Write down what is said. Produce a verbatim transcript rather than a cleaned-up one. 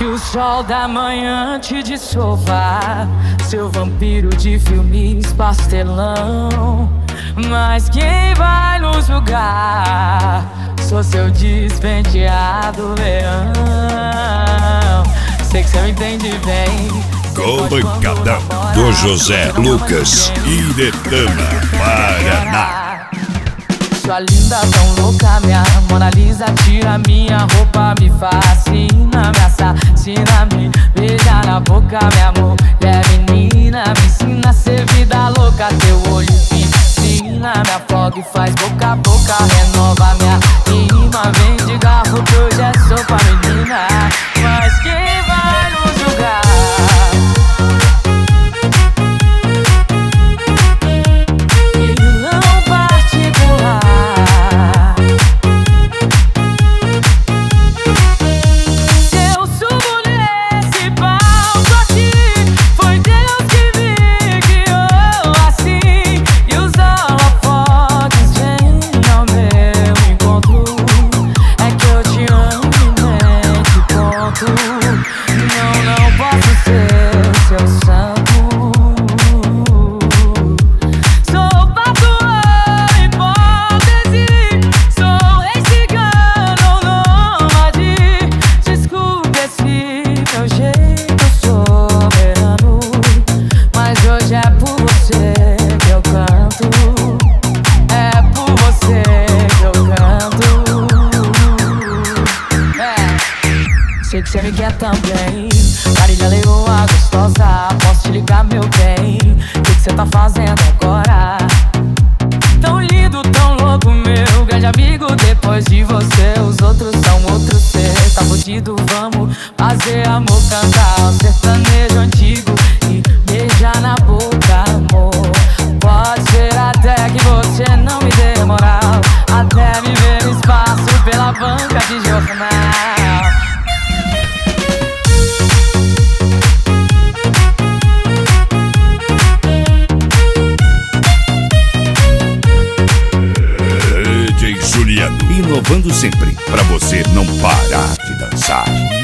Que o sol da manhã te dissolva, seu vampiro de filmes pastelão. Mas quem vai nos julgar? Sou seu despenteado leão. Sei que cê me entende bem. Golden Cadão do José Lucas, Iretama, Paraná. Sua linda tão louca, minha Mona Lisa, tira minha roupa, me fascina, me assassina, me beija na boca, minha mulher menina, me ensina a ser vida louca, teu olho me ensina, me afoga e faz boca a boca, renova minha rima, vem de garfo que hoje é sopa, menina, mas quem vai nos julgar? Sei que cê me quer também. Marília Leoa gostosa, posso te ligar, meu bem? O que cê tá fazendo agora? Tão lindo, tão louco, meu grande amigo. Depois de você, os outros são outros. Cê tá fudido, vamos fazer amor, cantar um sertanejo antigo e beijar na boca, amor. Pode ser até que você não me dê moral, até me ver no espaço pela banca de jornal. Inovando sempre, pra você não parar de dançar.